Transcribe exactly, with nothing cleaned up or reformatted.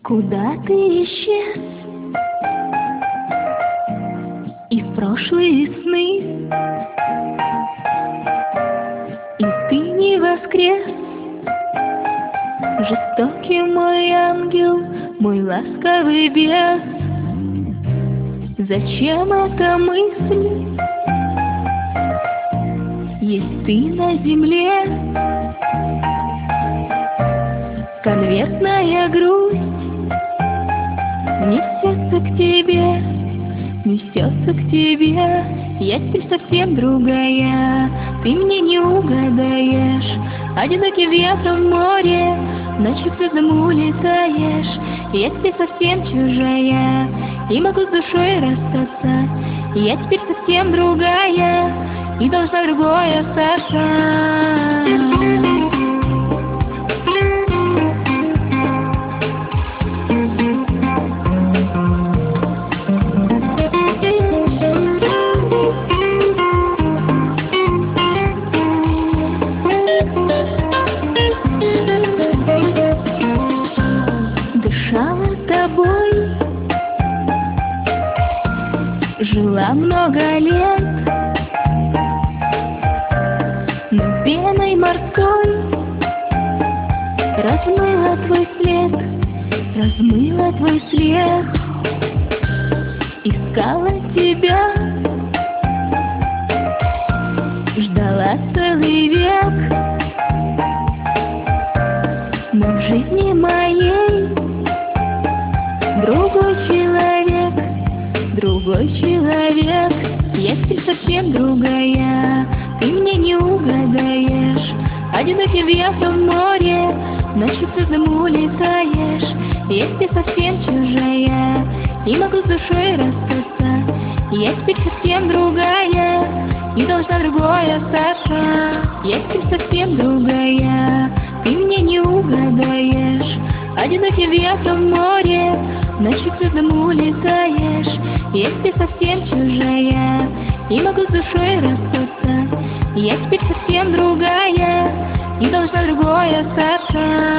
Куда ты исчез? И в прошлые сны, и ты не воскрес. Жестокий мой ангел, мой ласковый бес. Зачем эта мысль? Есть ты на земле. Конвертная грусть несется к тебе, несется к тебе. Я теперь совсем другая, ты мне не угадаешь. Одиноким ветром в море, ночью к звездам улетаешь. Я теперь совсем чужая, и могу с душой расстаться. Я теперь совсем другая, и должна другой остаться. Дышала тобой, жила много лет, но пеной морской размыла твой след, размыла твой след. Искала тебя, ждала целый век, но в жизни моей другой человек, другой человек. Я теперь совсем другая, ты мне не угадаешь. Одиноким ветром в море, ночью к звездам улетаешь. Я теперь совсем чужая, и могу с душой расстаться. Я теперь совсем другая, и должна другой остаться. Я теперь совсем другая, ты мне не угадаешь. Одиноким ветром в море, ночью к звездам улетаешь. Я теперь совсем чужая, и могу с душой расстаться. Я теперь совсем другая, и должна другой остаться.